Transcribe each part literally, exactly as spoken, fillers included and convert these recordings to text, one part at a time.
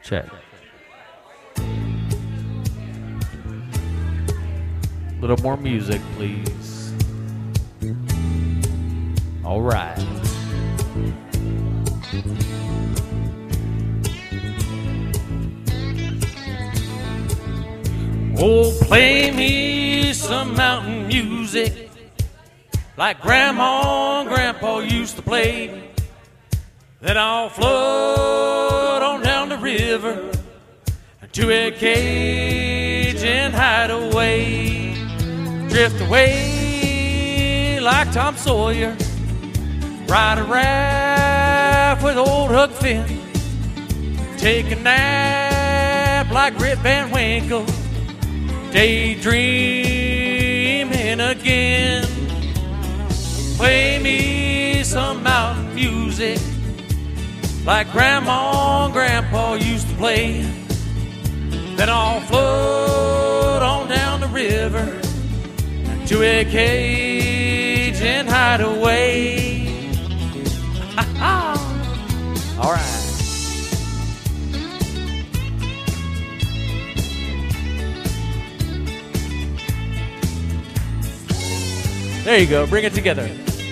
Check. A little more music, please. All right. Oh, play me some mountain music like Grandma and Grandpa used to play. Then I'll float on down the river to a Cajun hideaway. Drift away like Tom Sawyer. Ride a raft with old Huck Finn. Take a nap like Rip Van Winkle. Daydreaming again. Play me some mountain music like Grandma and Grandpa used to play. Then I'll float on down the river to a Cajun hideaway. All right. There you go. Bring it together.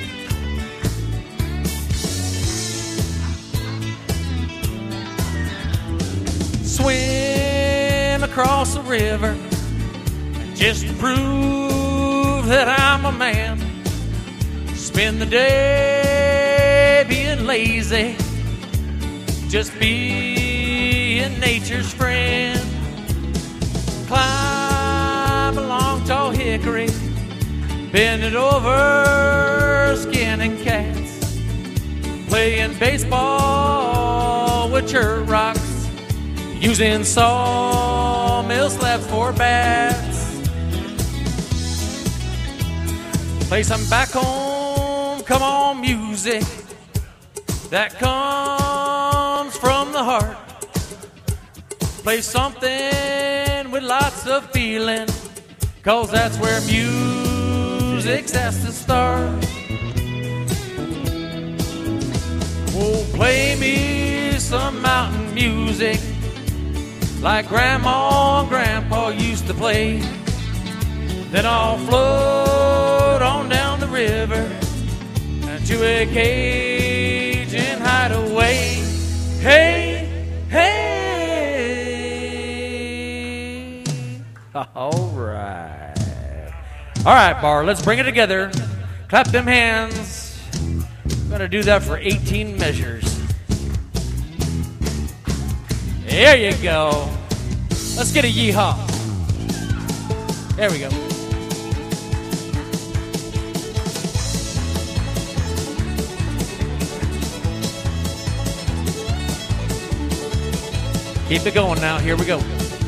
Swim across the river just to prove that I'm a man. Spend the day being lazy, just being nature's friend. Climb along tall hickory, bend it over, skinning cats, playing baseball with church rocks, using sawmill slabs for bats. Play some back home, come on music that comes from the heart. Play something with lots of feeling, 'cause that's where music's has to start. Oh, play me some mountain music like Grandma and Grandpa used to play. Then I'll float on down the river to a Cajun hideaway. Hey, hey. All right. All right, Bar, let's bring it together. Clap them hands. I'm going to do that for eighteen measures. There you go. Let's get a yeehaw. There we go. Keep it going now. Here we go.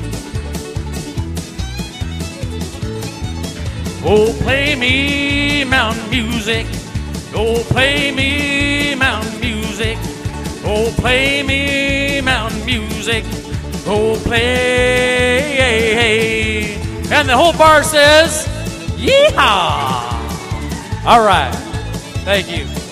Oh, play me mountain music. Oh, play me mountain music. Oh, play me mountain music. Oh, play. And the whole bar says, yeehaw. All right. Thank you.